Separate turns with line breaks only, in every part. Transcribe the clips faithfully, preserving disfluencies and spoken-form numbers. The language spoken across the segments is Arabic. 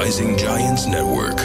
Rising Giants Network.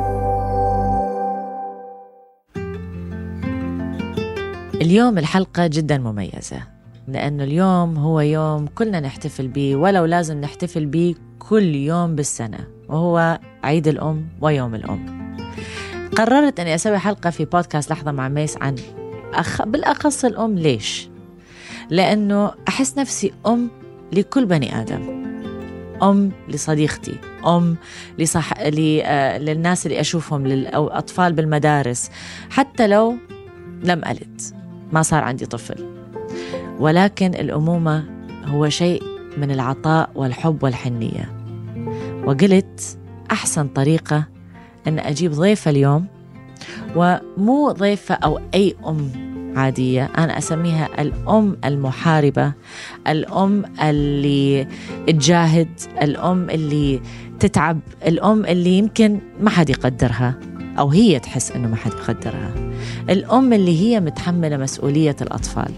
اليوم الحلقة جدا مميزة لأنه اليوم هو يوم كلنا نحتفل به، ولو لازم نحتفل به كل يوم بالسنة، وهو عيد الأم ويوم الأم. قررت أني أسوي حلقة في بودكاست لحظة مع ميس عن أخ... بالأخص الأم. ليش؟ لأنه أحس نفسي أم لكل بني آدم، أم لصديقتي، أم لصح... ل... آه... للناس اللي أشوفهم، للأطفال بالمدارس، حتى لو لم ألد، ما صار عندي طفل، ولكن الأمومة هو شيء من العطاء والحب والحنية. وقلت أحسن طريقة أن أجيب ضيفة اليوم، ومو ضيفة أو أي أم عادية، أنا أسميها الأم المحاربة، الأم اللي تجاهد، الأم اللي تتعب، الأم اللي يمكن ما حد يقدرها أو هي تحس أنه ما حد يقدرها، الأم اللي هي متحملة مسؤولية الأطفال.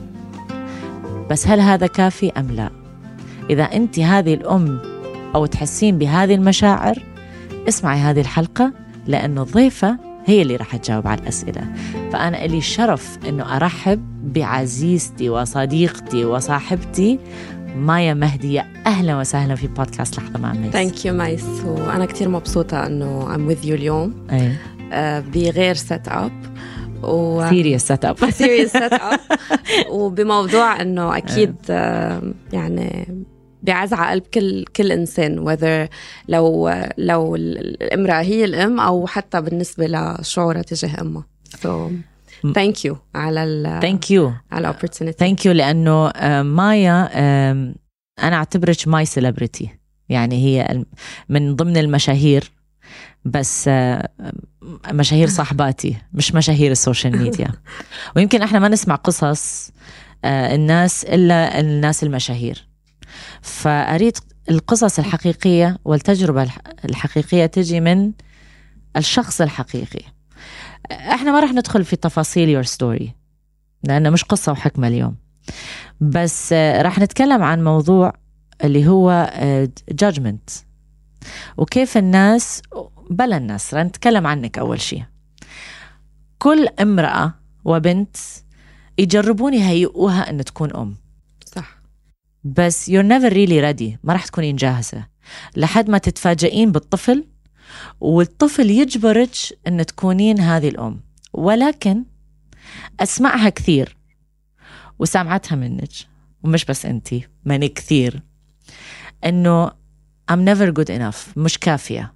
بس هل هذا كافي أم لا؟ إذا أنت هذه الأم أو تحسين بهذه المشاعر، اسمعي هذه الحلقة، لأنه الضيفة هي اللي راح تجاوب على الأسئلة. فأنا إلي شرف أنه أرحب بعزيزتي وصديقتي وصاحبتي مايا مهدي. أهلا وسهلا في بودكاست لحظة مع ميس.
Thank you ميس، وأنا كتير مبسوطة أنه I'm with you اليوم.
أي.
uh, بغير سيت أب و
serious setup
serious setup وبموضوع أنه أكيد uh, يعني بيعز على قلب كل كل إنسان، whether لو لو الامرأة هي الأم أو حتى بالنسبة لشعورها تجاه أمها. so thank you على ال
thank you
على opportunity.
thank you لأنه مايا أنا أعتبرك ماي celebrity، يعني هي من ضمن المشاهير، بس مشاهير صاحباتي مش مشاهير السوشيال ميديا. ويمكن احنا ما نسمع قصص الناس إلا الناس المشاهير، فأريد القصص الحقيقية والتجربة الحقيقية تجي من الشخص الحقيقي. احنا ما رح ندخل في تفاصيل your story لأنه مش قصة وحكمة اليوم، بس رح نتكلم عن موضوع اللي هو judgment، وكيف الناس بلا الناس رح نتكلم عنك. أول شيء، كل امرأة وبنت يجربون يهيئوها أن تكون أم،
صح،
بس you're never really ready، ما راح تكونين جاهزة لحد ما تتفاجئين بالطفل، والطفل يجبرك أن تكونين هذه الأم. ولكن أسمعها كثير وسامعتها منك، ومش بس أنتي، مني كثير، أنه I'm never good enough، مش كافية،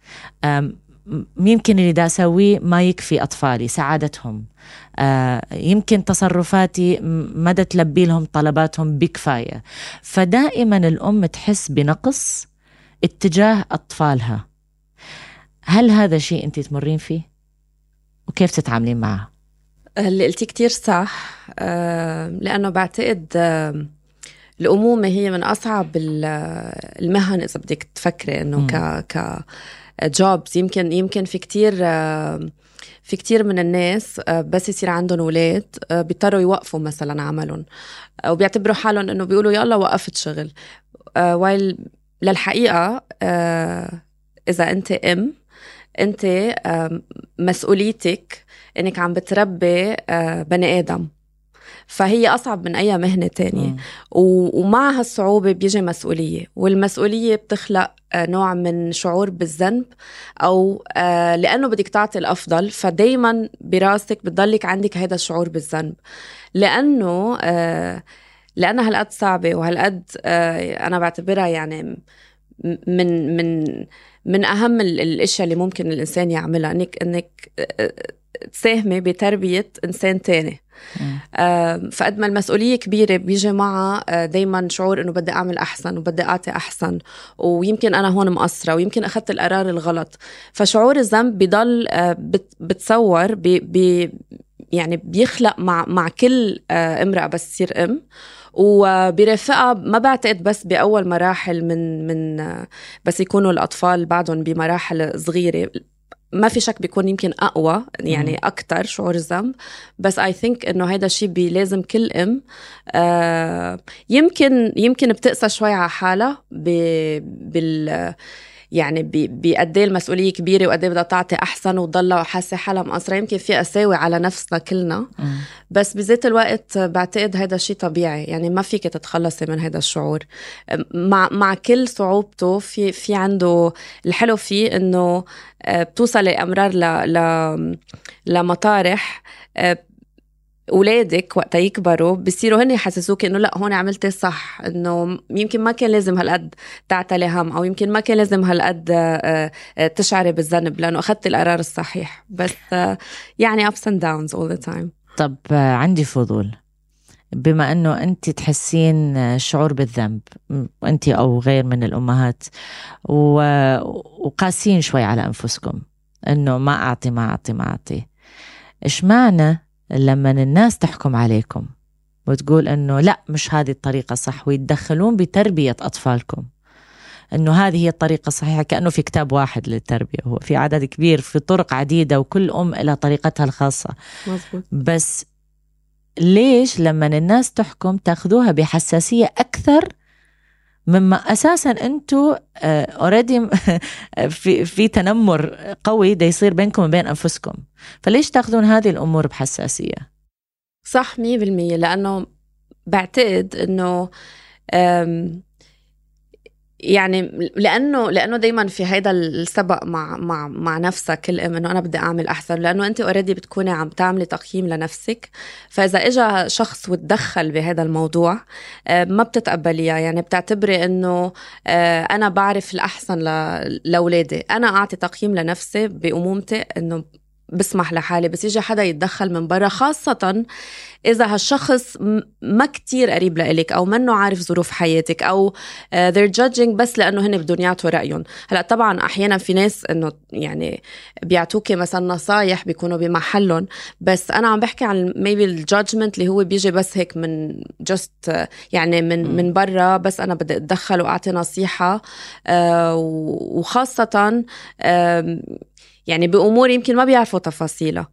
يمكن اللي دا أسويه ما يكفي أطفالي سعادتهم، يمكن تصرفاتي ما دا تلبي لهم طلباتهم بكفاية. فدائما الأم تحس بنقص اتجاه أطفالها. هل هذا شيء أنت تمرين فيه؟ وكيف تتعاملين معه؟
اللي قلتي كتير صح، لأنه بعتقد الأمومة هي من أصعب المهن إذا بدك تفكري إنه ك ك جوبز. يمكن يمكن في كتير في كتير من الناس بس يصير عندهم أولاد بيضطروا يوقفوا مثلا عملهم، وبيعتبروا حالهم إنه بيقولوا يلا وقفت شغل، وايل للحقيقة إذا أنت أم، أنت مسؤوليتك إنك عم بتربي بني آدم، فهي أصعب من أي مهنة تانية. ومع هالصعوبة بيجي مسؤولية، والمسؤولية بتخلق نوع من شعور بالذنب، أو لأنه بدك تعطي الأفضل، فدايما براسك بتضلك عندك هذا الشعور بالذنب، لأنه لأنها هالقد صعبة وهالقد أنا بعتبرها يعني من من من أهم الأشياء اللي ممكن الإنسان يعملها، إنك إنك تساهمي بتربية إنسان تاني. فقد ما المسؤولية كبيرة بيجي معها دايما شعور إنه بدي أعمل أحسن وبدي أعطي أحسن، ويمكن أنا هون مقصرة، ويمكن أخذت القرار الغلط. فشعور الذنب بيضل بتصور بي بي يعني بيخلق مع مع كل امرأة بس تصير أم، وبرفقة ما بعتقد بس بأول مراحل من من بس يكونوا الأطفال بعدهم بمراحل صغيرة، ما في شك بيكون يمكن أقوى يعني أكتر شعور الذنب. بس I think إنه هيدا الشيء بلازم كل أم آه يمكن يمكن بتقسى شوي على حالها بال يعني بقد ايه المسؤوليه كبيره وقد ايه بدها تعطي احسن وتضلها حاسه حالها مقصره. يمكن في اساوي على نفسنا كلنا م. بس بذات الوقت بعتقد هذا شيء طبيعي، يعني ما فيك تتخلصي من هذا الشعور مع مع كل صعوبته. في في عنده الحلو فيه انه بتوصلي امرار ل ل لمطارح أولادك وقت يكبروا بيصيروا هن يحسسوك إنه لأ هون عملتي صح، إنه يمكن ما كان لازم هالقد تعتلي هم، أو يمكن ما كان لازم هالقد تشعري بالذنب لأنه أخذت القرار الصحيح. بس يعني ups and downs all the time.
طب عندي فضول، بما أنه أنت تحسين شعور بالذنب أنت أو غير من الأمهات وقاسين شوي على أنفسكم إنه ما أعطي ما أعطي ما أعطي، إيش معنى لما الناس تحكم عليكم وتقول أنه لا مش هذه الطريقة صح، ويتدخلون بتربية أطفالكم أنه هذه هي الطريقة الصحيحة، كأنه في كتاب واحد للتربية، هو في عدد كبير، في طرق عديدة وكل أم إلى طريقتها الخاصة.
مزبوط.
بس ليش لما الناس تحكم تأخذوها بحساسية أكثر مما أساساً أنتوا أوريدي في في تنمر قوي دا يصير بينكم وبين أنفسكم، فليش تأخذون هذه الأمور بحساسية؟
صح مية بالمية، لأنه بعتقد أنه يعني لأنه لأنه دايما في هيدا السبق مع مع مع نفسك كل أم إنه أنا بدي أعمل أحسن، لأنه أنت أوريدي بتكوني عم تعملي تقييم لنفسك. فإذا إجا شخص وتدخل بهذا الموضوع ما بتتقبليها، يعني بتعتبري إنه أنا بعرف الأحسن لأولادي، أنا أعطي تقييم لنفسي بأمومتي إنه بسمح لحالي، بس يجي حدا يتدخل من برا، خاصة إذا هالشخص ما كتير قريب لإلك أو منه عارف ظروف حياتك أو uh, they're judging بس لأنه هن بدهم يعطوا رأيهم. هلأ طبعا أحيانا في ناس إنه يعني بيعطوكي مثلا نصايح بيكونوا بمحلهم، بس أنا عم بحكي عن maybe الجادجمنت اللي هو بيجي بس هيك من just uh, يعني من م. من برا، بس أنا بدي أتدخل وأعطي نصيحة uh, وخاصة uh, يعني بأمور يمكن ما بيعرفوا تفاصيلها.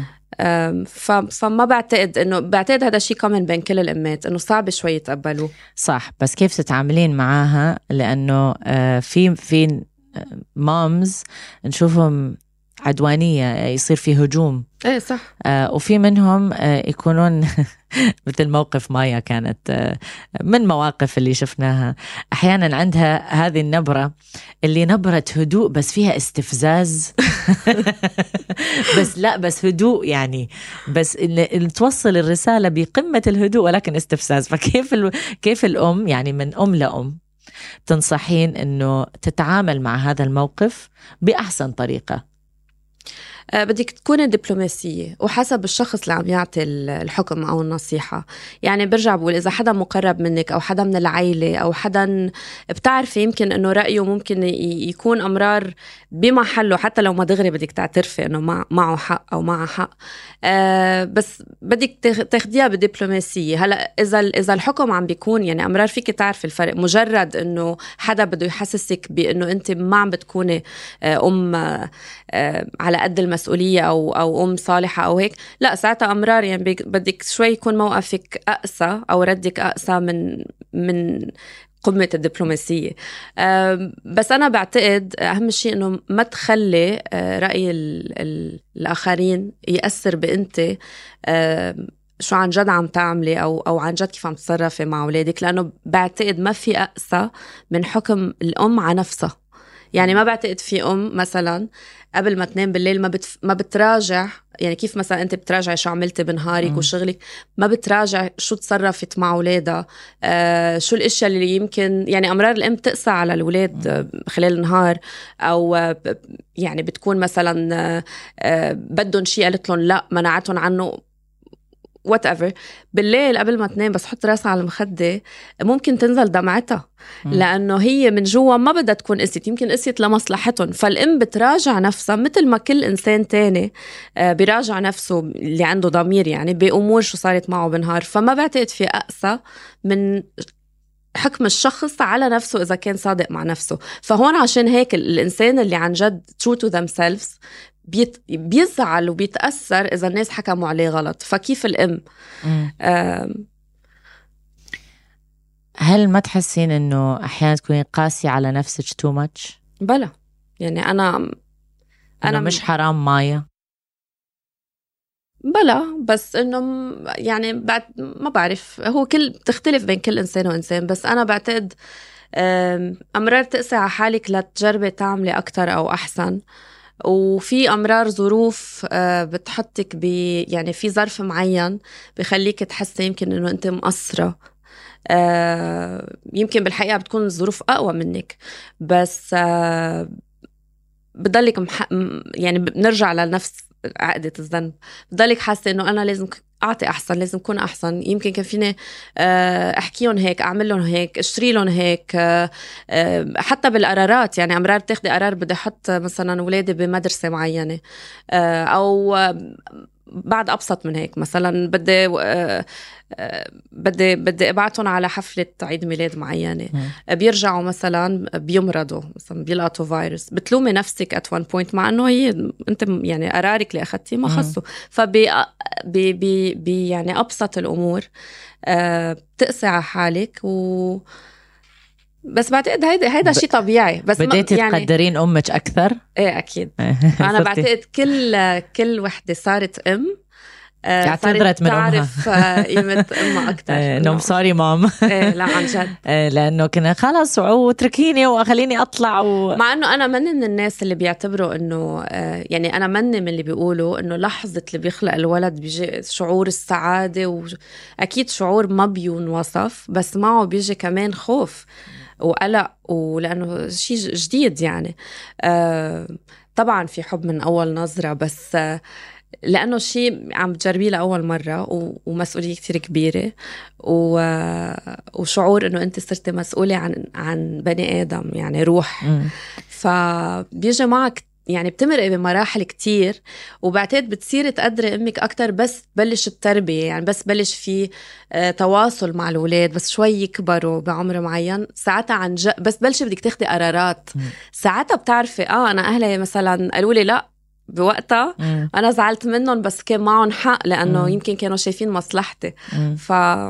فما بعتقد إنه بعتقد هذا الشيء كمان بين كل الأمات إنه صعب شوي يتقبلوه.
صح، بس كيف تتعاملين معاها؟ لأنه في في مامز نشوفهم عدوانية، يصير في هجوم.
ايه صح.
آه وفي منهم آه يكونون مثل موقف مايا، كانت آه من مواقف اللي شفناها أحيانا عندها هذه النبرة اللي نبرة هدوء بس فيها استفزاز بس لا بس هدوء يعني، بس اللي, اللي توصل الرسالة بقمة الهدوء ولكن استفزاز. فكيف ال... كيف الأم يعني من أم لأم تنصحين إنه تتعامل مع هذا الموقف بأحسن طريقة؟
أه بدك تكوني دبلوماسية وحسب الشخص اللي عم يعطي الحكم أو النصيحة. يعني برجع بقول إذا حدا مقرب منك أو حدا من العائلة أو حدا بتعرفي يمكن إنه رأيه ممكن يكون أمرار بمحله، حتى لو ما دغري بدك تعترفي إنه مع معه حق أو معه حق، أه بس بدك تاخديها بدبلوماسية. هلا إذا إذا الحكم عم بيكون يعني أمرار فيك تعرفي الفرق، مجرد إنه حدا بده يحسسك بإنه أنت ما عم بتكوني أم أه على قد المسؤولية أو أو أم صالحة أو هيك، لا ساعتها أمرار يعني بدك شوي يكون موقفك أقسى أو ردك أقسى من من قمة الدبلوماسية. بس أنا بعتقد أهم شيء إنه ما تخلي رأي ال ال الآخرين يأثر بأنت شو عن جد عم تعملي أو أو عن جد كيف عم تتصرفي مع أولادك، لأنه بعتقد ما في أقسى من حكم الأم على نفسها. يعني ما بعتقد في أم مثلا قبل ما تنام بالليل ما بتف... ما بتراجع، يعني كيف مثلا أنت بتراجعي شو عملتي بنهارك م. وشغلك، ما بتراجع شو تصرفت مع أولادها، آه شو الأشياء اللي يمكن يعني أمرار الأم تقسى على الأولاد خلال النهار، أو آه يعني بتكون مثلا آه آه بدهم شيء قالت لهم لا منعتهم عنه whatever. بالليل قبل ما تنام بس حط راسها على المخدة ممكن تنزل دمعتها، لأنه هي من جوا ما بدها تكون قسيت، يمكن قسيت لمصلحتهم. فالأم بتراجع نفسها مثل ما كل إنسان تاني بيراجع نفسه اللي عنده ضمير يعني بأمور شو صارت معه بنهار. فما بعتقد في أقسى من حكم الشخص على نفسه إذا كان صادق مع نفسه. فهون عشان هيك الإنسان اللي عن جد true to themselves بيت بيزعل وبيتأثر إذا الناس حكموا عليه غلط. فكيف الأم
هل ما تحسين إنه أحيانا تكوني قاسية على نفسك too much؟
بلا يعني أنا
أنا مش حرام مايا
بلا، بس انه يعني بعد ما بعرف، هو كل بتختلف بين كل انسان وانسان، بس انا بعتقد امرار تقسي على حالك لتجربي تعملي اكتر او احسن، وفي امرار ظروف بتحطك ب يعني في ظرف معين بخليك تحسي يمكن انه انت مقصرة. يمكن بالحقيقة بتكون الظروف اقوى منك، بس بضلك مح... يعني بنرجع لنفس عقدة الذنب، بضلك حاسة انه انا لازم اعطي احسن، لازم اكون احسن. يمكن كان فيني احكيهم هيك، اعمل لهم هيك، اشتري لهم هيك. حتى بالقرارات، يعني امرار بتاخدي قرار بدي احط مثلا اولادي بمدرسة معينة، او بعد ابسط من هيك، مثلا بدي بدي بدي ابعتهم على حفله عيد ميلاد معينه، بيرجعوا مثلا بيمرضوا، مثلا بيلقطوا فيروس، بتلومي نفسك ات وان بوينت، مع انه هي انت يعني قرارك اللي اخذتيه ما خصه. فبي بي بي بي يعني ابسط الامور بتقسي على حالك. و بس بعتقد هيدا هيدا ب... شيء طبيعي. بس
بديتي يعني تقدرين امك اكثر؟
ايه اكيد. انا بعتقد كل كل وحده صارت ام
اعتذرت من
تعرف قيمة أمها أكتر.
نو سوري مام.
إيه لا عن جد.
لأنه كنا خلاص وتركيني وخليني أطلع و...
مع أنه أنا مني من الناس اللي بيعتبروا أنه يعني أنا مني من اللي بيقولوا أنه لحظة اللي بيخلق الولد بيجي شعور السعادة، وأكيد شعور ما بينوصف، بس معه بيجي كمان خوف وقلق، ولأنه شيء جديد يعني. طبعا في حب من أول نظرة، بس لأنه شيء عم تجربيه لأول مرة، ومسؤولية كتير كبيرة، وشعور أنه أنت صرت مسؤولة عن عن بني آدم، يعني روح. م. فبيجي معك يعني بتمرق بمراحل كتير، وبعتقد بتصير تقدري أمك أكتر بس بلش التربية، يعني بس بلش في تواصل مع الولاد، بس شوي يكبروا بعمر معين، ساعتها عن جد بس بلش بدك تاخدي قرارات. م. ساعتها بتعرفي آه أنا أهلي مثلا قالوا لي لأ بوقتها، مم. أنا زعلت منهم، بس كان معهم حق، لأنه مم. يمكن كانوا شايفين مصلحتي. ف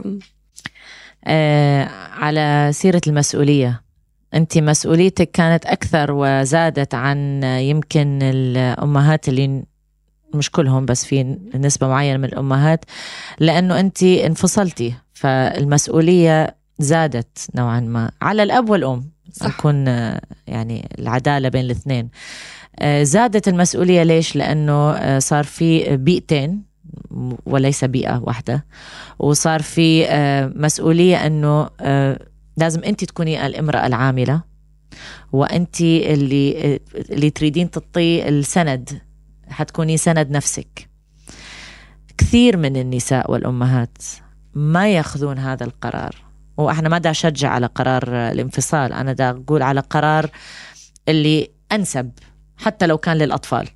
آه على سيرة المسؤولية، أنت مسؤوليتك كانت أكثر وزادت عن يمكن الأمهات اللي مش كلهم، بس في نسبة معينة من الأمهات، لأنه أنت انفصلتي، فالمسؤولية زادت نوعا ما على الأب والأم. نكون يعني العدالة بين الاثنين. زادت المسؤولية ليش؟ لأنه صار في بيئتين وليس بيئة واحدة، وصار في مسؤولية أنه لازم أنت تكوني الامرأة العاملة، وأنت اللي اللي تريدين تطي السند، حتكوني سند نفسك. كثير من النساء والأمهات ما يأخذون هذا القرار، وإحنا ما دا أشجع على قرار الانفصال، أنا دا أقول على قرار اللي أنسب حتى لو كان للأطفال،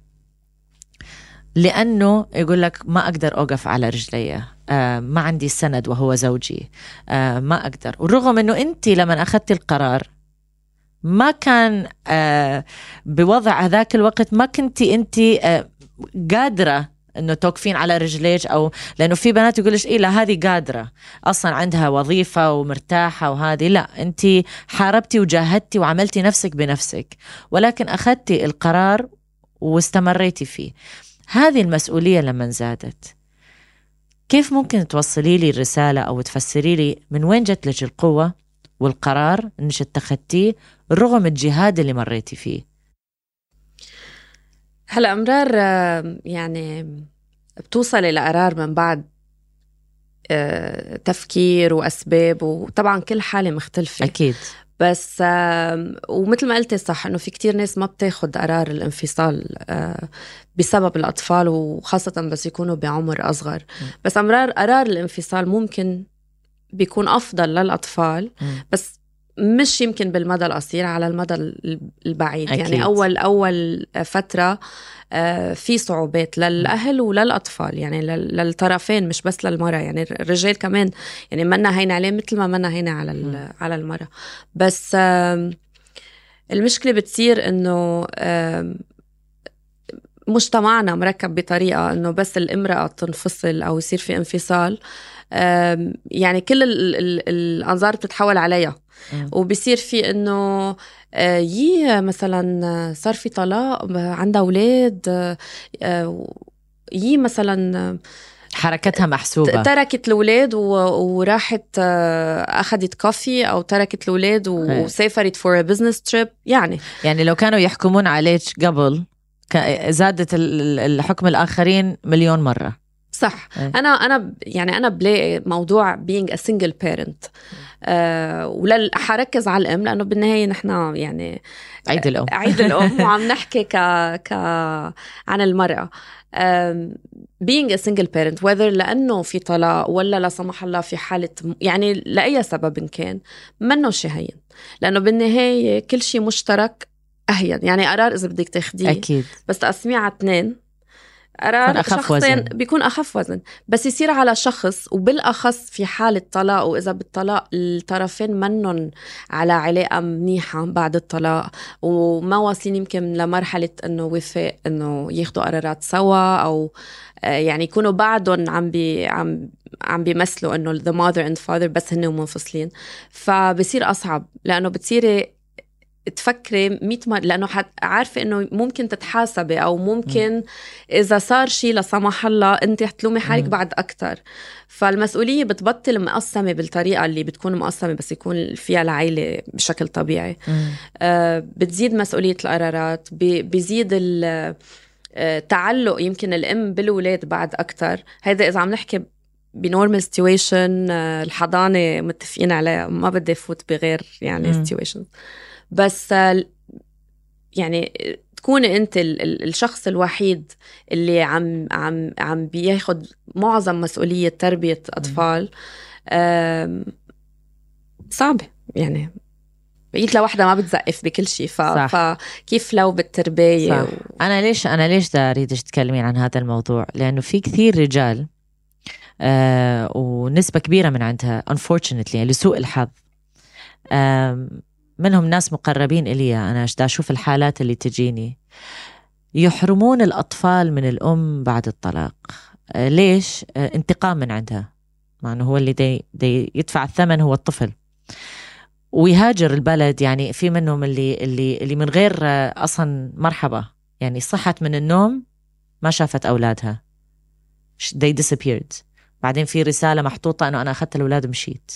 لأنه يقول لك ما أقدر أوقف على رجلي، آه ما عندي السند وهو زوجي، آه ما أقدر. ورغم أنه أنت لما أخذت القرار ما كان آه بوضع هذاك الوقت، ما كنتي أنت آه قادرة أنه توقفين على رجليك، أو لأنه في بنات يقولش إيه لا هذه قادرة أصلا عندها وظيفة ومرتاحة، وهذه لا، أنت حاربتي وجاهدتي وعملتي نفسك بنفسك، ولكن أخذتي القرار واستمريتي فيه. هذه المسؤولية لما زادت، كيف ممكن توصلي لي الرسالة أو تفسري لي من وين جت لك القوة والقرار إنك اتخذتيه رغم الجهاد اللي مريتي فيه؟
هلا أمرار يعني بتوصلي لقرار من بعد تفكير وأسباب، وطبعا كل حالة مختلفة
أكيد،
بس ومثل ما قلتي صح انه في كتير ناس ما بتاخد قرار الانفصال بسبب الاطفال، وخاصه بس يكونوا بعمر اصغر. م. بس امرار قرار الانفصال ممكن بيكون افضل للاطفال، م. بس مش يمكن بالمدى القصير، على المدى البعيد. أكيد. يعني اول اول فتره في صعوبات للأهل وللأطفال، يعني للطرفين مش بس للمرأة، يعني الرجال كمان يعني منا هينا عليه مثل ما منا هينا على على المرأة. بس المشكلة بتصير إنه مجتمعنا مركب بطريقة إنه بس الامرأة تنفصل أو يصير في انفصال، يعني كل ال ال الأنظار بتتحول عليها. م. وبيصير في إنه يي مثلا صار في طلاق، عندها أولاد، يي مثلا
حركتها محسوبة،
تركت الأولاد وراحت أخذت كافي، أو تركت الأولاد وسافرت for a business trip. يعني
يعني لو كانوا يحكمون عليك قبل زادت الحكم الآخرين مليون مرة.
صح. أي. أنا أنا يعني أنا بلاقي موضوع being a single parent، أه ولا حركز على الأم، لأنه بالنهاية نحنا يعني
عيد الأم
عيد الأم وعم نحكي ك ك عن المرأة. um, being a single parent whether لأنه في طلاق ولا لا سمح الله في حالة يعني لأي سبب كان، منه شيء هين، لأنه بالنهاية كل شيء مشترك أهين. يعني قرار إذا بدك تاخديه
أكيد،
بس تقسميه على اثنين، قرار شخصين بيكون أخف وزن. بس يصير على شخص، وبالأخص في حالة طلاق، وإذا بالطلاق الطرفين منن على علاقة منيحة بعد الطلاق وما واصلين يمكن لمرحلة أنه وفاء أنه ياخدوا قرارات سوا، أو يعني يكونوا بعدهم عم بي عم عم بيمثلوا أنه the mother and father بس هن منفصلين، فبصير أصعب. لأنه بتصيري تفكري مية مرة، لأنه عارفة إنه ممكن تتحاسبي، أو ممكن م. إذا صار شيء لا سمح الله أنت هتلومي حالك م. بعد أكتر. فالمسؤولية بتبطل مقسمة بالطريقة اللي بتكون مقسمة بس يكون فيها العائلة بشكل طبيعي. آه بتزيد مسؤولية القرارات، بيزيد التعلق يمكن الأم بالولاد بعد أكتر. هذا إذا عم نحكي بنورمال سيتويشن، الحضانة متفقين عليها، ما بدي فوت بغير يعني سيتويشن. بس يعني تكون انت الشخص الوحيد اللي عم عم عم بياخد معظم مسؤولية تربية أطفال، صعب. يعني بقيت لوحدة ما بتزقف بكل شيء، فكيف لو بالتربية و...
أنا ليش أنا ليش دا أريدك تتكلمين عن هذا الموضوع؟ لأنه في كثير رجال آه ونسبة كبيرة من عندها unfortunately لسوء الحظ، آه منهم ناس مقربين إلي، أنا دا أشوف الحالات اللي تجيني، يحرمون الأطفال من الأم بعد الطلاق. آه ليش؟ آه انتقام من عندها، مع أنه هو اللي دي, دي يدفع الثمن هو الطفل، ويهاجر البلد. يعني في منهم اللي اللي اللي من غير آه أصلا مرحبا، يعني صحت من النوم ما شافت أولادها، they disappeared. بعدين في رسالة محطوطة أنه أنا أخذت الأولاد ومشيت.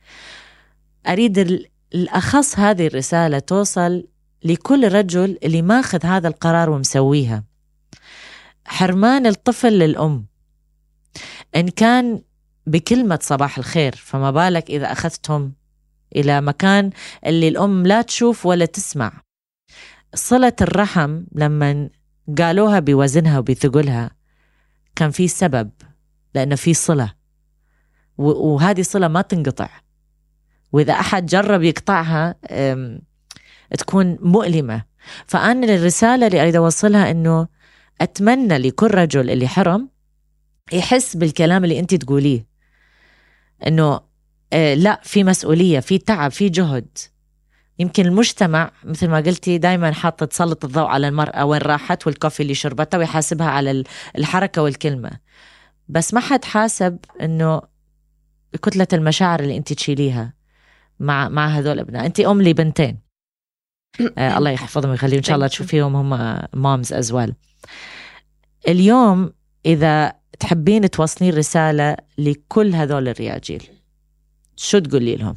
أريد الأخص هذه الرسالة توصل لكل رجل اللي ماخذ هذا القرار ومسويها. حرمان الطفل للأم إن كان بكلمة صباح الخير، فما بالك إذا أخذتهم إلى مكان اللي الأم لا تشوف ولا تسمع. صلة الرحم لما قالوها بوزنها وبثقلها كان في سبب، لأنه في صلة، وهذه صلة ما تنقطع، وإذا أحد جرب يقطعها تكون مؤلمة. فأنا الرسالة اللي أريد أوصلها إنه أتمنى لكل رجل اللي حرم يحس بالكلام اللي أنت تقوليه، إنه آه لا، في مسؤولية، في تعب، في جهد. يمكن المجتمع مثل ما قلتي دايما حاطة تسلط الضوء على المرأة وين راحت والكوفي اللي شربتها، ويحاسبها على الحركة والكلمة، بس ما حد حاسب إنه كتلة المشاعر اللي أنت تشيليها مع مع هذول الأبناء. أنت أم لي بنتين، آه الله يحفظهم ويخليهم إن شاء الله تشوفيهم هم مامز أزوال. اليوم إذا تحبين توصلين رسالة لكل هذول الرجال شو تقولي لهم؟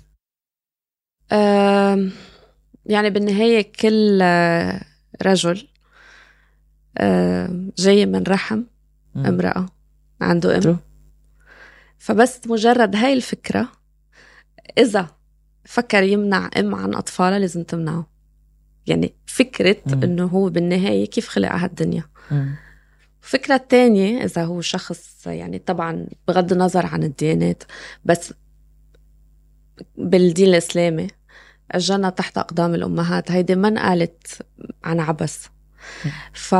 أه يعني بالنهاية كل رجل أه جاي من رحم م. امرأة عنده أم، فبس مجرد هاي الفكرة إذا فكر يمنع أم عن أطفالها لازم تمنعه. يعني فكرة م. إنه هو بالنهاية كيف خلق هالدنيا. فكرة تانية إذا هو شخص يعني طبعا بغض النظر عن الديانات، بس بالدين الإسلامي الجنة تحت أقدام الأمهات، هيدي من قالت عن عبس. ف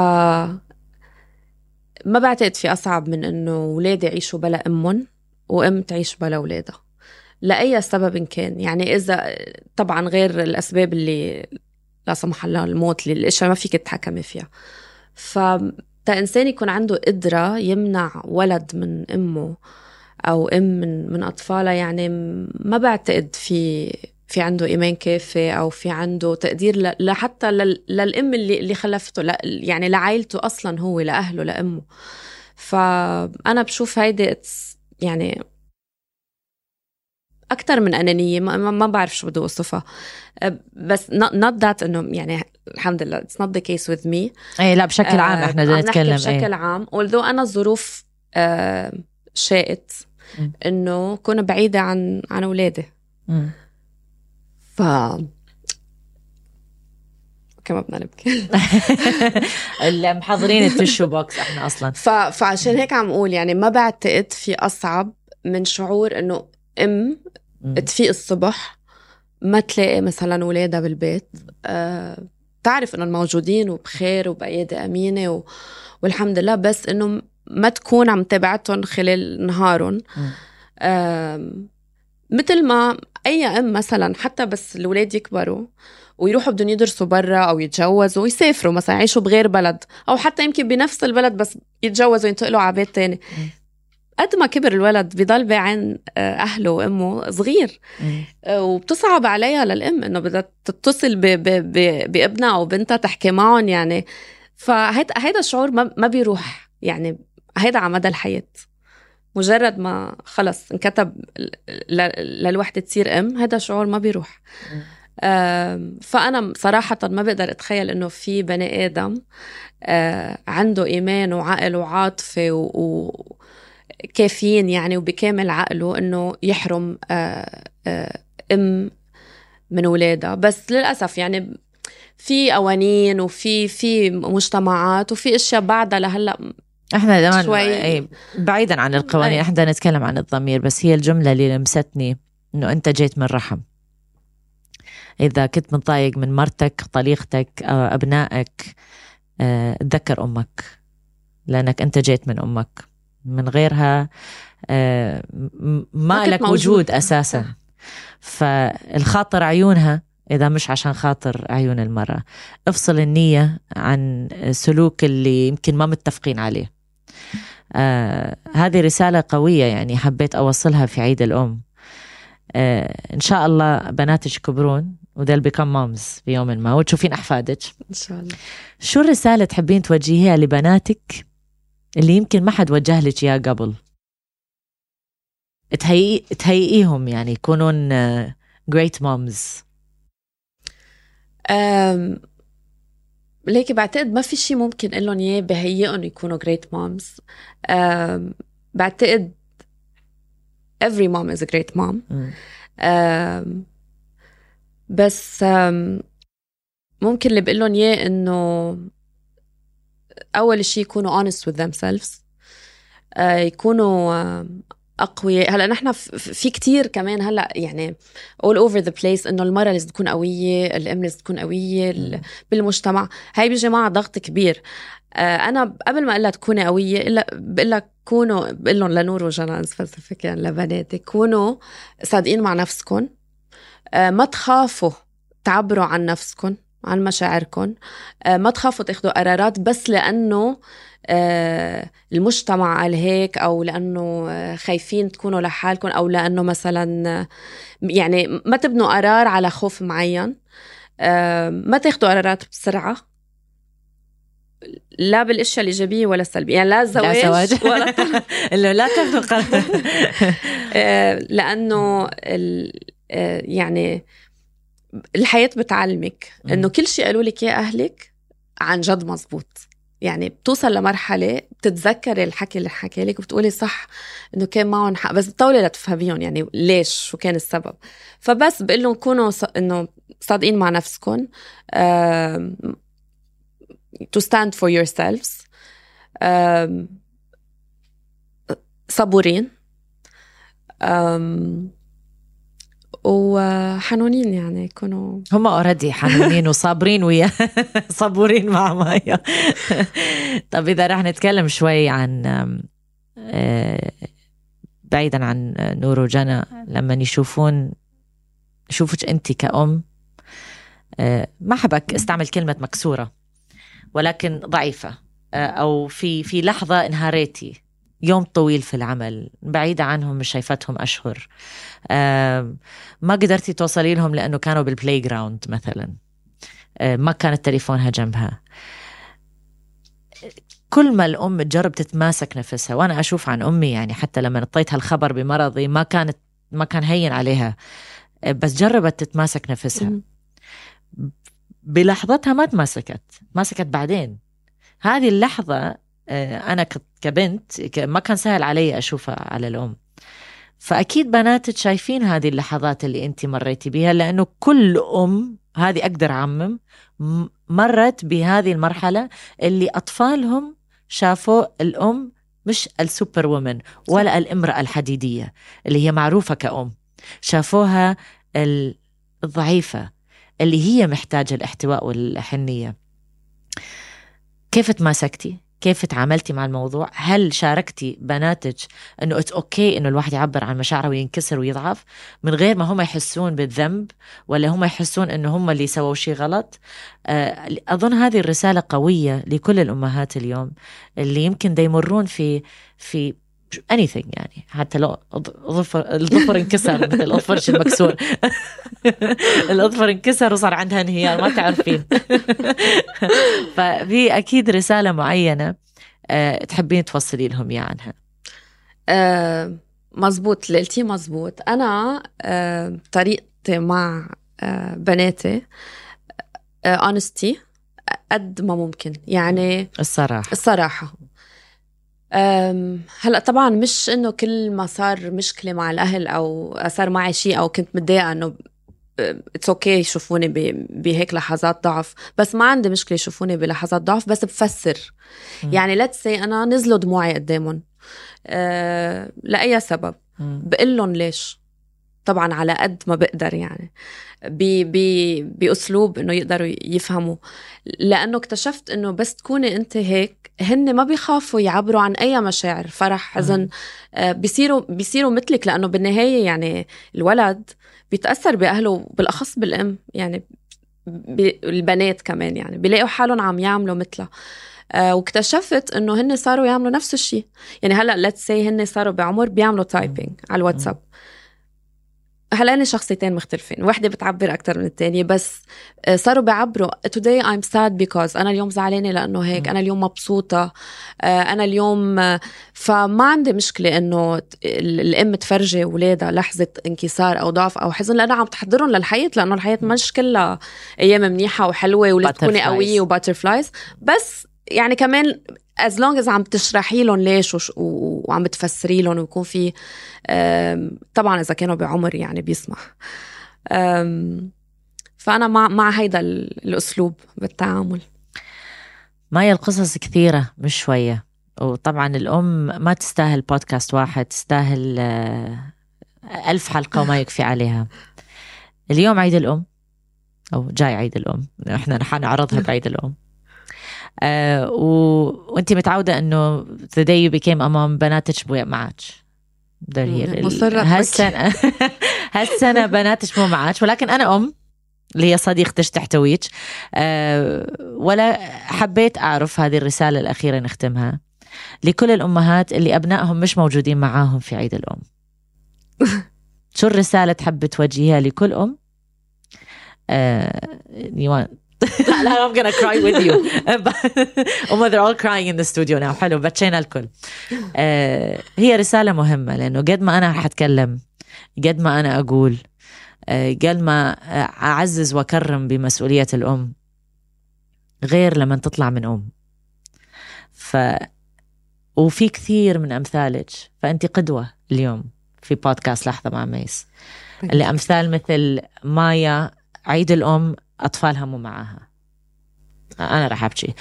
ما بعتقد في أصعب من إنه ولادي يعيشوا بلا أمهم وأم تعيش بلا ولادها لأي سبب كان. يعني إذا طبعا غير الأسباب اللي لا سمح الله الموت، اللي الأشياء ما فيك تتحكمي فيها. ف تا إنسان يكون عنده قدرة يمنع ولد من أمه أو أم من من أطفالها، يعني ما بعتقد في في عنده إيمان كافي أو في عنده تقدير لحتى للأم اللي اللي خلفته، يعني لعائلته أصلا، هو لأهله لأمه. فأنا بشوف هيدي يعني أكتر من أنانية، ما, ما بعرف شو بدي أوصفها، بس not that إنه يعني الحمد لله it's not the case with me.
أي لا بشكل عام آه إحنا بدنا نتكلم
بشكل أي. عام although أنا الظروف آه شاءت إنه كنا بعيدة عن عن أولادي. م. ف كما بدنا نبكي
اللي محضرين التشو بوكس إحنا أصلا.
ف... فعشان هيك عم أقول يعني ما بعتقد في أصعب من شعور إنه أم تفيق الصبح ما تلاقي مثلا ولادها بالبيت، أه تعرف إنه الموجودين وبخير وبأيادي أمينة و... والحمد لله، بس إنه ما تكون عم تابعتهم خلال نهارهم. أه مثل ما أي أم مثلا حتى بس الولاد يكبروا ويروحوا بدهم يدرسوا برا أو يتجوزوا ويسافروا مثلا يعيشوا بغير بلد، أو حتى يمكن بنفس البلد بس يتجوزوا ينتقلوا على بيت تاني، قد ما كبر الولد بيضل بعين أهله وأمه صغير، وبتصعب عليها للأم إنه بدها تتصل بابنها أو بنتها تحكي معهم يعني. فهيدا الشعور ما بيروح يعني، هيدا على مدى الحياة. مجرد ما خلص انكتب للوحدة تصير أم، هذا شعور ما بيروح. فأنا صراحة ما بقدر أتخيل إنه في بني آدم عنده إيمان وعقل وعاطفة وكافيين يعني وبكامل عقله إنه يحرم أم من ولادها. بس للأسف يعني في قوانين وفي في مجتمعات وفي أشياء بعدها لهلأ
احنا دائما بعيدا عن القوانين، احنا بدنا نتكلم عن الضمير. بس هي الجملة اللي لمستني انه انت جيت من رحم. اذا كنت متضايق من مرتك، طليقتك، ابنائك، اتذكر امك، لانك انت جيت من امك. من غيرها ما لك وجود اساسا. فالخاطر عيونها إذا مش عشان خاطر عيون المرأة. افصل النية عن سلوك اللي يمكن ما متفقين عليه. آه هذه رسالة قوية يعني حبيت أوصلها في عيد الأم. آه إن شاء الله بناتك كبرون وذيل become moms في يوم ما وتشوفين أحفادك
إن شاء الله.
شو الرسالة تحبين توجهيها لبناتك اللي يمكن ما حد وجه لك إياها قبل؟ تهيئ تهيئيهم يعني يكونون great moms.
أم ليكي بعتقد ما في شيء ممكن قلن إياه بهيئهم يكونوا great moms. أم بعتقد every mom is a great mom. أم بس أم ممكن اللي بقلن إياه إنه أول شيء يكونوا honest with themselves. أه يكونوا أقوياء. هلأ نحن في كتير كمان هلأ يعني all over the place إنه المرأة لازم تكون قوية، الأم لازم تكون قوية بالمجتمع. هاي بيجي معها ضغط كبير. أنا قبل ما أقولها تكوني قوية إلا بقولها كونوا، بقولهم لنور وجنى سبيسيفيك يعني لبناتي، كونوا صادقين مع نفسكم. ما تخافوا تعبروا عن نفسكم، عن مشاعركم. ما تخافوا تاخدوا قرارات بس لأنه المجتمع قال هيك، أو لأنه خايفين تكونوا لحالكم، أو لأنه مثلا يعني ما تبنوا قرار على خوف معين. ما تاخدوا قرارات بسرعة، لا بالاشياء الايجابيه ولا السلبيه، يعني لا الزواج لا زواج ولا
اللي لا تاخذوا قرار
لانه يعني الحياه بتعلمك انه كل شيء قالوا لك يا اهلك عن جد مزبوط. يعني بتوصل لمرحله بتتذكري الحكي اللي حكى لك وبتقولي صح انه كان معهم حق، بس بتطولي لتفهميهم يعني ليش، شو كان السبب. فبس بقول لهم كونوا ص... انه صادقين مع نفسكم. أه... to stand for yourselves. um, صبورين um, وحنونين، يعني يكونوا
هم أوريدي حنونين وصابرين ويا صبورين مع مايا. طب إذا رح نتكلم شوي عن بعيدا عن نور وجنى، لما يشوفون يشوفك أنت كأم، ما حبك استعمل كلمة مكسورة ولكن ضعيفة، أو في في لحظة انهاريتي، يوم طويل في العمل، بعيدة عنهم مش شايفتهم أشهر، ما قدرتي توصلي لهم لأنه كانوا بالبلاي جراوند مثلا، ما كانت تليفونها جنبها. كل ما الأم تجرب تتماسك نفسها، وأنا أشوف عن أمي يعني حتى لما نطيتها الخبر بمرضي ما كانت ما كان هين عليها، بس جربت تتماسك نفسها. بلحظتها ما تماسكت، ماسكت بعدين. هذه اللحظة أنا كبنت ما كان سهل علي أشوفها على الأم. فأكيد بناتك شايفين هذه اللحظات اللي أنت مريتي بها، لأنه كل أم، هذه أقدر أعمم، مرت بهذه المرحلة اللي أطفالهم شافوا الأم مش السوبر وومن ولا الامرأة الحديدية اللي هي معروفة كأم، شافوها الضعيفة اللي هي محتاجة الاحتواء والحنية. كيف تماسكتي؟ كيف تعاملتي مع الموضوع؟ هل شاركتي بناتك انه اتس اوكي انه الواحد يعبر عن مشاعره وينكسر ويضعف من غير ما هم يحسون بالذنب ولا هم يحسون انه هم اللي سووا شيء غلط؟ اظن هذه الرسالة قوية لكل الامهات اليوم اللي يمكن دا يمرون في في anything، يعني حتى لو ظفر الظفر انكسر مثل الأظفرش المكسور الأظفر انكسر وصار عندها انهيار ما تعرفين. ففي أكيد رسالة معينة أه تحبين توصلي لهم إياها عنها.
أه مزبوط، لقلتي مزبوط. أنا أه طريقتي مع أه بناتي أه honesty قد ما ممكن، يعني
الصراحة
الصراحة. هلأ طبعا مش إنه كل ما صار مشكلة مع الأهل أو صار معي شيء أو كنت متضايقة إنه it's okay يشوفوني بهيك لحظات ضعف، بس ما عندي مشكلة يشوفوني بلحظات ضعف، بس بفسر. م. يعني let's say أنا نزلوا دموعي قدامهم أه لأي سبب، بقلن ليش، طبعا على قد ما بقدر، يعني بي بي بأسلوب إنه يقدروا يفهموا. لأنه اكتشفت إنه بس تكوني أنت هيك هن ما بيخافوا يعبروا عن أي مشاعر، فرح، حزن، آه بيصيروا بيصيروا مثلك. لأنه بالنهاية يعني الولد بيتأثر بأهله، بالأخص بالأم، يعني البنات كمان يعني بيلاقوا حالهم عم يعملوا مثله. آه واكتشفت إنه هن صاروا يعملوا نفس الشيء. يعني هلأ let's say هن صاروا بعمر بيعملوا تايبينج على الواتساب. هلا أنا شخصيتين مختلفين، واحدة بتعبر أكتر من التانية، بس صاروا بيعبروا today I'm sad because أنا اليوم زعلانة لأنه هيك، أنا اليوم مبسوطة، أنا اليوم. فما عندي مشكلة إنه الأم تفرجي ولادها لحظة انكسار أو ضعف أو حزن، لأنها عم تحضرهم للحياة، لأنه الحياة مش كلها أيام منيحة وحلوة ولازم تكوني قوية وباترفلايز. بس يعني كمان as long as عم تشرحي لهم ليش وش وعم تفسري لهم، ويكون في طبعا إذا كانوا بعمر يعني بيسمح. فأنا مع مع هيدا الأسلوب بالتعامل.
مايا القصص كثيرة مش شوية، وطبعا الأم ما تستاهل بودكاست واحد، تستاهل ألف حلقة وما يكفي عليها. اليوم عيد الأم، أو جاي عيد الأم، إحنا رح نعرضها بعيد الأم. Uh, و... وانتي متعودة انه the day you became a mom بناتش مو معاك، هالسنة هالسنة بناتش مو معاك، ولكن انا ام اللي هي صديقتش تحتويك. أه ولا حبيت اعرف هذه الرسالة الاخيرة نختمها لكل الامهات اللي ابنائهم مش موجودين معاهم في عيد الام. شو الرسالة تحب توجهيها لكل ام؟ أه I'm gonna cry with you. um, they're all crying in the studio now. حلو، بتشينا الكل. uh, هي رسالة مهمة، لأنه قد ما أنا حتكلم، قد ما أنا أقول، uh, قد ما أعزز وأكرم بمسؤولية الأم، غير لما تطلع من أم. ف وفي كثير من أمثالك، فأنت قدوة اليوم في بودكاست لحظة مع ميس، اللي أمثال مثل مايا عيد الأم أطفالها مو معاها. أنا رح أبكي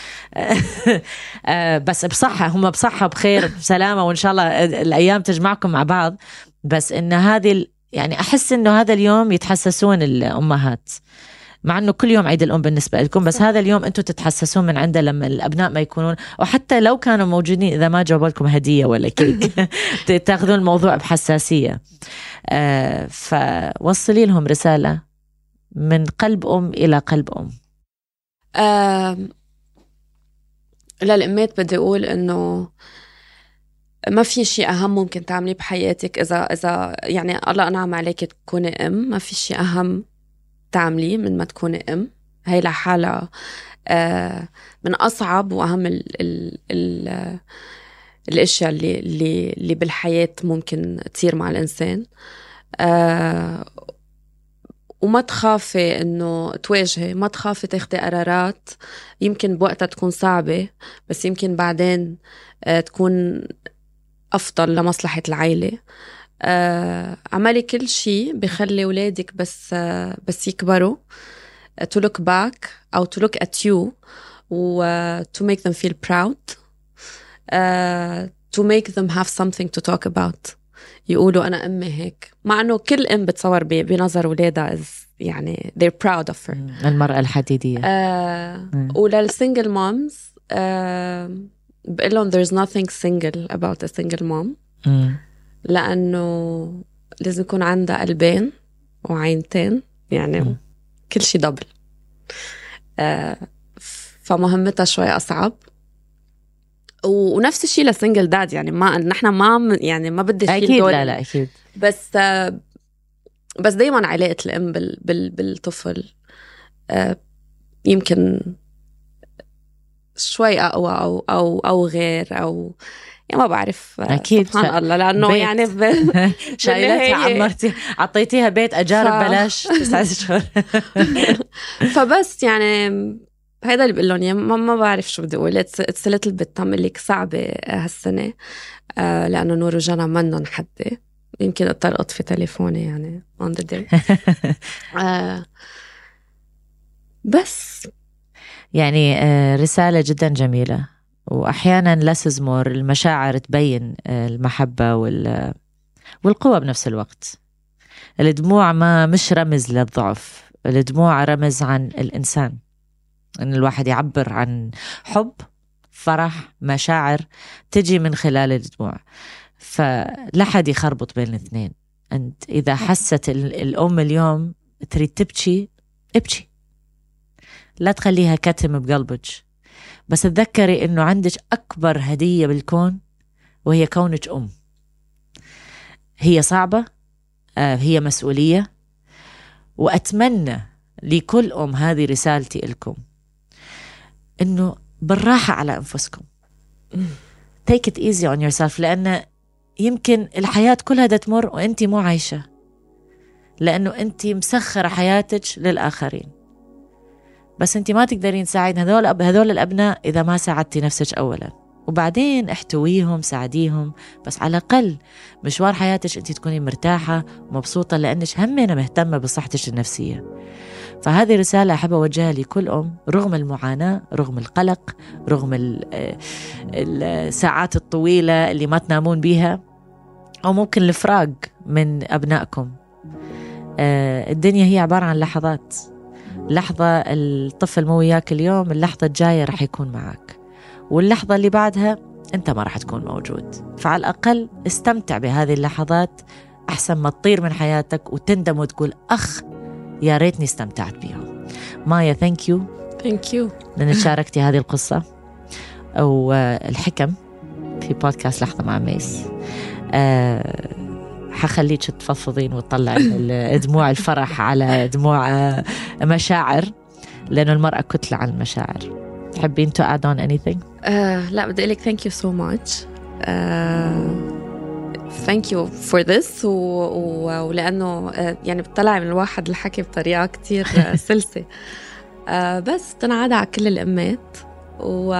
بس بصحة، هم بصحة بخير بسلامة، وإن شاء الله الأيام تجمعكم مع بعض. بس إن هذه يعني أحس إنه هذا اليوم يتحسسون الأمهات، مع إنه كل يوم عيد الأم بالنسبة لكم، بس هذا اليوم أنتوا تتحسسون من عنده لما الأبناء ما يكونون، وحتى لو كانوا موجودين إذا ما جابوا لكم هدية ولا كيك تاخذون الموضوع بحساسية. فوصلي لهم رسالة من قلب أم إلى قلب أم.
أه للأمات بدي أقول إنه ما في شيء أهم ممكن تعمليه بحياتك إذا إذا يعني الله أنعم عليك تكوني أم. ما في شيء أهم تعمليه من ما تكوني أم. هاي لحالها آه من أصعب وأهم ال ال ال الأشياء اللي اللي اللي بالحياة ممكن تصير مع الإنسان. آه وما تخافي إنه تواجهي، ما تخافي تاخدي قرارات يمكن بوقتها تكون صعبة، بس يمكن بعدين آه تكون أفضل لمصلحة العائلة. آه عملي كل شيء بخلي ولادك بس آه بس يكبروا to look back أو to look at you و uh, to make them feel proud uh, to make them have something to talk about. يقولوا أنا أمي هيك، مع أنه كل أم بتصور بنظر ولادها يعني they're proud of her.
المرأة الحديدية.
uh, وللسنجل moms uh, بقولهم there's nothing single about a single mom. م. لأنه لازم يكون عندها قلبين وعينتين يعني م. كل شيء دبل. آه فمهمتها شوي أصعب. ونفس الشيء لسنجل داد يعني ما نحن ما يعني ما بدي
أكيد دول. لا لا أكيد.
بس آه بس دايما علاقة الأم بال بال بالطفل آه يمكن شوي أقوى أو أو أو غير أو يعني ما بعرف.
أكيد
سبحان الله لأنه
بيت.
يعني
شايلتها عمرتي عطيتيها بيت أجار ف... بلاش تسعة شهور.
فبس يعني هيدا اللي بقول لهم يعني ما, ما بعرف شو بدي أقول. it's a little bit تعمل لك صعبة هالسنة آه لأنه نور وجانا منن حدي يمكن أضطر أطفي تليفوني يعني on the day. آه بس
يعني آه رسالة جدا جميلة، وأحيانا less is more. المشاعر تبين المحبة وال... والقوة بنفس الوقت. الدموع ما مش رمز للضعف، الدموع رمز عن الإنسان، إن الواحد يعبر عن حب، فرح، مشاعر تجي من خلال الدموع. فلا حد يخربط بين الاثنين. أنت إذا حست الأم اليوم تريد تبكي ابكي، لا تخليها كتم بقلبك، بس تذكري إنه عندك أكبر هدية بالكون وهي كونك أم. هي صعبة، هي مسؤولية، وأتمنى لكل أم، هذه رسالتي لكم، إنه بالراحة على أنفسكم. take it easy on yourself، لأن يمكن الحياة كلها دا تمر وأنتي مو عايشة، لأنه أنتي مسخرة حياتك للآخرين، بس أنتي ما تقدرين تساعد هذول هذول الأبناء إذا ما ساعدتي نفسك أولا، وبعدين احتويهم ساعديهم، بس على الأقل مشوار حياتك أنتي تكوني مرتاحة ومبسوطة، لأنك همينة مهتمة بصحتك النفسية. فهذه رسالة أحب أوجهها لكل أم، رغم المعاناة، رغم القلق، رغم الساعات الطويلة اللي ما تنامون بيها، أو ممكن الفراق من أبنائكم. الدنيا هي عبارة عن لحظات. لحظة الطفل مو وياك اليوم، اللحظة الجاية رح يكون معك، واللحظة اللي بعدها أنت ما رح تكون موجود. فعلى الأقل استمتع بهذه اللحظات أحسن ما تطير من حياتك وتندم وتقول أخ يا ريتني استمتعت بيهم. مايا ثانك يو
ثانك يو
لأنك شاركتي هذه القصة أو الحكم في بودكاست لحظة مع ميس. أه حخليك تفضفضين وتطلعين دموع الفرح على دموع مشاعر، لأنه المرأة كتلة على المشاعر. تحبين to add on anything؟
uh, لا بدي أقولك thank you so much. uh, thank you for this و, و, ولأنه uh, يعني بتطلع من الواحد الحكي بطريقة كتير uh, سلسة. uh, بس تنعاد على كل الأمات و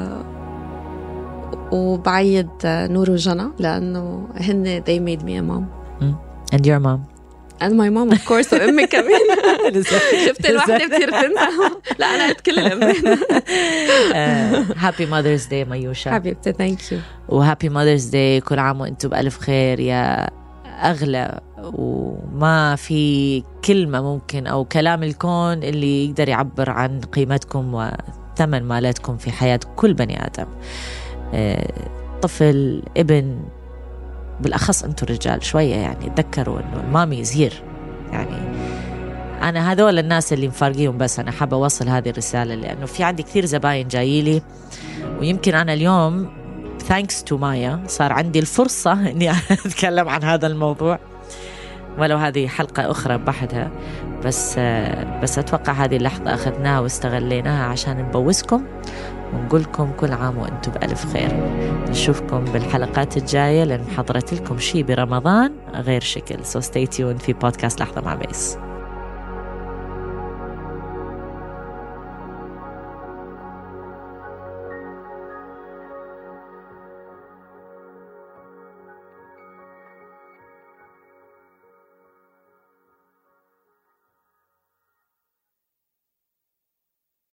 وبعيد نور وجنى لأنه هن they made me a mom.
mm. and your mom
and my mom of course وأمي كمان. شفت الواحدة كتير تنسى. لا أنا قلت كل الأمين.
happy Mother's Day ميوشا
حبيبتي. thank you
و happy Mother's Day. كل عام وأنتم بألف خير يا أغلى، وما في كلمة ممكن أو كلام الكون اللي يقدر يعبر عن قيمتكم وثمن مالتكم في حياة كل بني آدم. طفل، ابن، بالأخص أنتوا الرجال شوية يعني تذكروا أنه المامي يزهير. يعني أنا هذول الناس اللي مفارقيهم، بس أنا حابة أوصل هذه الرسالة، لأنه في عندي كثير زباين جايلي ويمكن أنا اليوم thanks to مايا صار عندي الفرصة إني أتكلم عن هذا الموضوع، ولو هذه حلقة أخرى بحدها، بس بس أتوقع هذه اللحظة أخذناها واستغليناها عشان نبوسكم ونقولكم كل عام وأنتم بألف خير. نشوفكم بالحلقات الجاية لأن حضرت لكم شي برمضان غير شكل. so stay tuned في بودكاست لحظة مع بيس.